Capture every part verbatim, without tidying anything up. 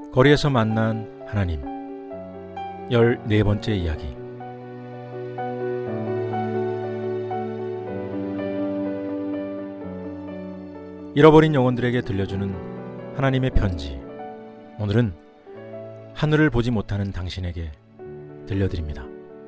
거리에서 만난 하나님 열네 번째 이야기. 잃어버린 영혼들에게 들려주는 하나님의 편지. 오늘은 하늘을 보지 못하는 당신에게 들려드립니다.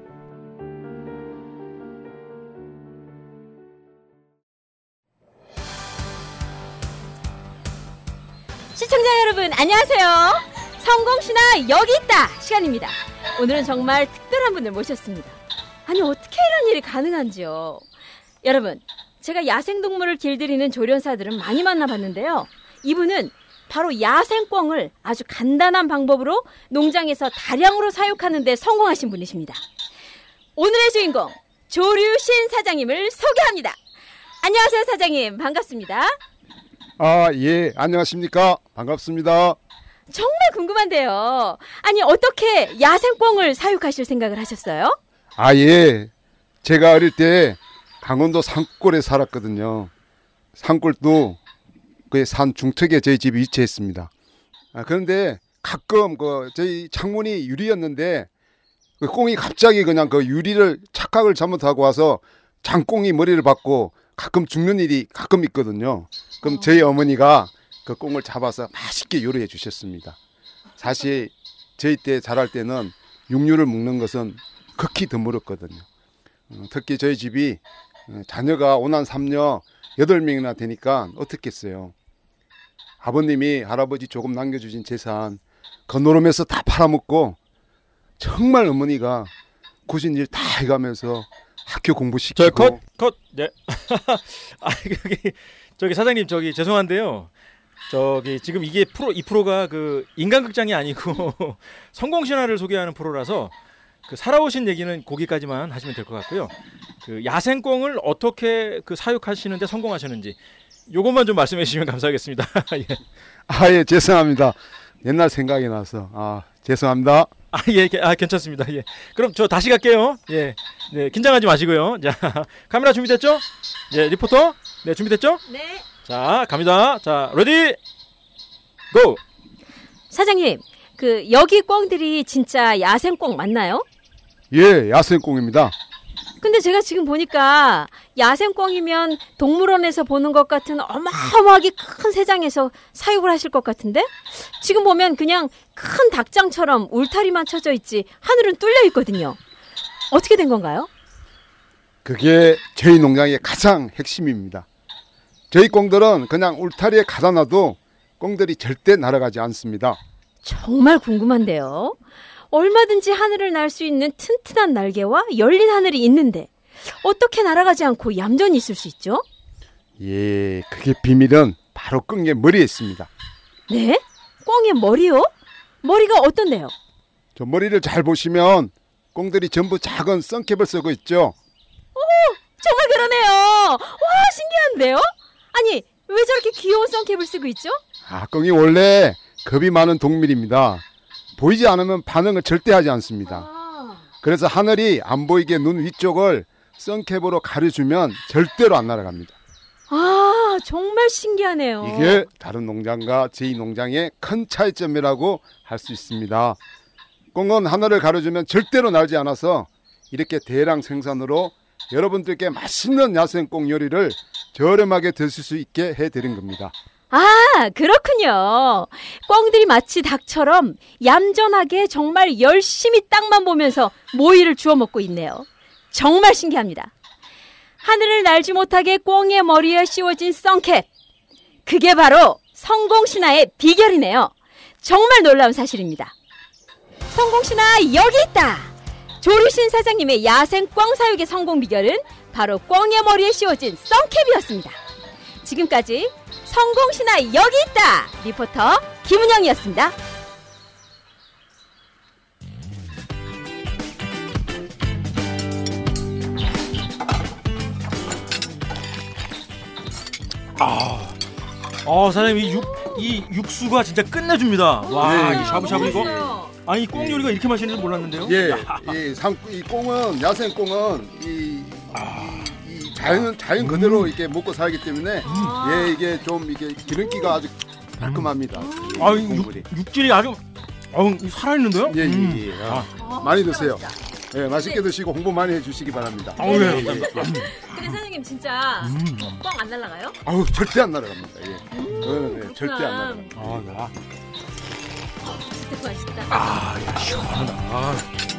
시청자 여러분 안녕하세요. 성공신화 여기 있다 시간입니다. 오늘은 정말 특별한 분을 모셨습니다. 아니 어떻게 이런 일이 가능한지요. 여러분, 제가 야생동물을 길들이는 조련사들은 많이 만나봤는데요, 이분은 바로 야생꿩을 아주 간단한 방법으로 농장에서 다량으로 사육하는 데 성공하신 분이십니다. 오늘의 주인공 조류신 사장님을 소개합니다. 안녕하세요 사장님, 반갑습니다. 아, 예, 안녕하십니까. 반갑습니다. 정말 궁금한데요, 아니 어떻게 야생꿩을 사육하실 생각을 하셨어요? 아, 예, 제가 어릴 때 강원도 산골에 살았거든요. 산골도 그 산 중턱에 저희 집이 위치했습니다. 아, 그런데 가끔 그 저희 창문이 유리였는데 그 꿩이 갑자기 그냥 그 유리를 착각을 잘못하고 와서 장꽁이 머리를 박고 가끔 죽는 일이 가끔 있거든요. 그럼 저희 어머니가 그 꿩을 잡아서 맛있게 요리해 주셨습니다. 사실 저희 때 자랄 때는 육류를 먹는 것은 극히 드물었거든요. 특히 저희 집이 자녀가 오남 삼녀 여덟 명이나 되니까 어떻겠어요. 아버님이 할아버지 조금 남겨주신 재산 건노름에서 다 팔아먹고 정말 어머니가 굳은 일 다 해가면서 학교 공부시키고. 저 컷! 컷! 네. 아, 여기 저기 사장님, 저기 죄송한데요, 저기 지금 이게 프로 이 프로가 그 인간극장이 아니고 성공신화를 소개하는 프로라서 그 살아오신 얘기는 거기까지만 하시면 될 것 같고요. 그 야생꿩을 어떻게 그 사육하시는데 성공하셨는지 요것만 좀 말씀해 주시면 감사하겠습니다. 예. 아, 예, 죄송합니다. 옛날 생각이 나서 아 죄송합니다. 아, 예, 아, 괜찮습니다. 예. 그럼 저 다시 갈게요. 예, 네, 긴장하지 마시고요. 자, 카메라 준비됐죠? 예, 리포터, 네, 준비됐죠? 네. 자, 갑니다. 자, 레디, 고! 사장님, 그 여기 꿩들이 진짜 야생꿩 맞나요? 예, 야생꿩입니다. 근데 제가 지금 보니까 야생꿩이면 동물원에서 보는 것 같은 어마어마하게 큰 새장에서 사육을 하실 것 같은데, 지금 보면 그냥 큰 닭장처럼 울타리만 쳐져 있지 하늘은 뚫려 있거든요. 어떻게 된 건가요? 그게 저희 농장의 가장 핵심입니다. 저희 꿩들은 그냥 울타리에 가다 놔도 꿩들이 절대 날아가지 않습니다. 정말 궁금한데요. 얼마든지 하늘을 날 수 있는 튼튼한 날개와 열린 하늘이 있는데 어떻게 날아가지 않고 얌전히 있을 수 있죠? 예, 그게 비밀은 바로 꿩의 머리에 있습니다. 네? 꿩의 머리요? 머리가 어떤데요? 저 머리를 잘 보시면 꿩들이 전부 작은 선캡을 쓰고 있죠. 오, 정말 그러네요. 와, 신기한데요? 아니, 왜 저렇게 귀여운 선캡을 쓰고 있죠? 아, 꿩이 원래 겁이 많은 동물입니다. 보이지 않으면 반응을 절대 하지 않습니다. 아. 그래서 하늘이 안 보이게 눈 위쪽을 선캡으로 가려주면 절대로 안 날아갑니다. 아, 정말 신기하네요. 이게 다른 농장과 저희 농장의 큰 차이점이라고 할 수 있습니다. 꿩은 하늘을 가려주면 절대로 날지 않아서 이렇게 대량 생산으로 여러분들께 맛있는 야생꿩 요리를 저렴하게 드실 수 있게 해드린 겁니다. 아, 그렇군요. 꿩들이 마치 닭처럼 얌전하게 정말 열심히 땅만 보면서 모이를 주워 먹고 있네요. 정말 신기합니다. 하늘을 날지 못하게 꿩의 머리에 씌워진 선캡, 그게 바로 성공신화의 비결이네요. 정말 놀라운 사실입니다. 성공신화 여기 있다. 조류신 사장님의 야생꿩 사육의 성공 비결은 바로 꿩의 머리에 씌워진 선캡이었습니다. 지금까지 성공신화 여기 있다 리포터 김은영이었습니다. 아, 어, 사장님, 이, 육, 이 육수가 진짜 끝내줍니다. 와, 네. 이 샤브샤브 이거. 아니, 꽁 요리가 이렇게 맛있는 줄 몰랐는데요. 예, 이, 상, 이 꽁은, 야생꽁은 이, 아, 이 자연 자연 그대로 음. 이렇게 먹고 살기 때문에 음. 예, 이게 좀 이게 기름기가 아주 깔끔합니다. 아, 육, 육질이 아주 어, 살아있는데요? 예, 예, 음. 예. 아, 아, 많이 드세요. 부드럽다. 예, 맛있게 드시고 홍보 많이 해주시기 바랍니다. 아우, 예. 예, 예, 예. 근데 사장님 진짜 음. 뻥 안 날아가요? 아우, 절대 안 날아갑니다. 예. 음, 예, 절대 안 날아갑니다. 아, 야. 진짜 맛있다. 아, 야, 시원하다. 아.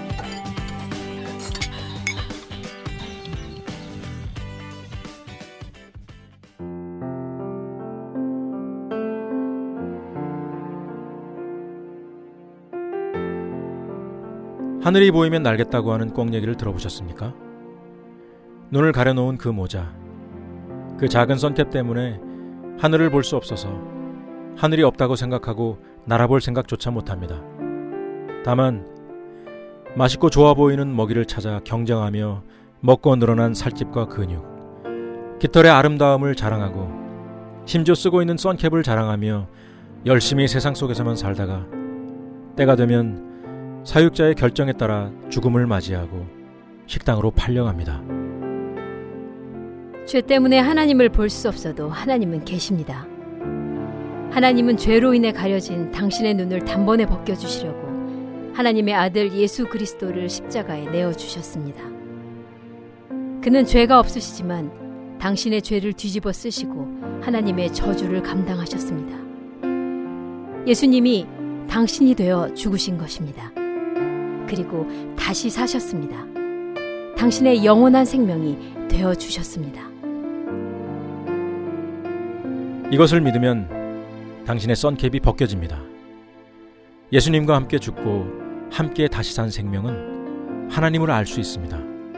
하늘이 보이면 날겠다고 하는 꿩 얘기를 들어보셨습니까? 눈을 가려놓은 그 모자, 그 작은 선캡 때문에 하늘을 볼 수 없어서 하늘이 없다고 생각하고 날아볼 생각조차 못합니다. 다만 맛있고 좋아 보이는 먹이를 찾아 경쟁하며 먹고 늘어난 살집과 근육, 깃털의 아름다움을 자랑하고 심지어 쓰고 있는 선캡을 자랑하며 열심히 세상 속에서만 살다가 때가 되면 사육자의 결정에 따라 죽음을 맞이하고 식당으로 팔려갑니다. 죄 때문에 하나님을 볼 수 없어도 하나님은 계십니다. 하나님은 죄로 인해 가려진 당신의 눈을 단번에 벗겨주시려고 하나님의 아들 예수 그리스도를 십자가에 내어주셨습니다. 그는 죄가 없으시지만 당신의 죄를 뒤집어 쓰시고 하나님의 저주를 감당하셨습니다. 예수님이 당신이 되어 죽으신 것입니다. 그리고 다시 사셨습니다. 당신의 영원한 생명이 되어 주셨습니다. 이것을 믿으면 당신의 선캡이 벗겨집니다. 예수님과 함께 죽고 함께 다시 산 생명은 하나님을 알 수 있습니다.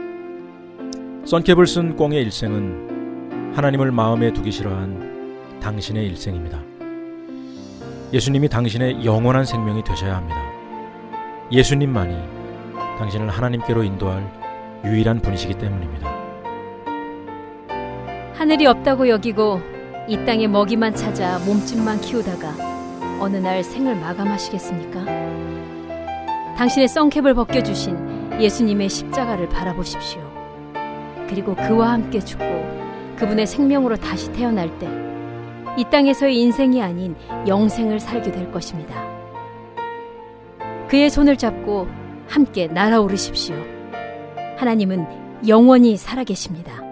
선캡을 쓴 꿩의 일생은 하나님을 마음에 두기 싫어한 당신의 일생입니다. 예수님이 당신의 영원한 생명이 되셔야 합니다. 예수님만이 당신을 하나님께로 인도할 유일한 분이시기 때문입니다. 하늘이 없다고 여기고 이 땅에 먹이만 찾아 몸집만 키우다가 어느 날 생을 마감하시겠습니까? 당신의 선캡을 벗겨주신 예수님의 십자가를 바라보십시오. 그리고 그와 함께 죽고 그분의 생명으로 다시 태어날 때 이 땅에서의 인생이 아닌 영생을 살게 될 것입니다. 그의 손을 잡고 함께 날아오르십시오. 하나님은 영원히 살아계십니다.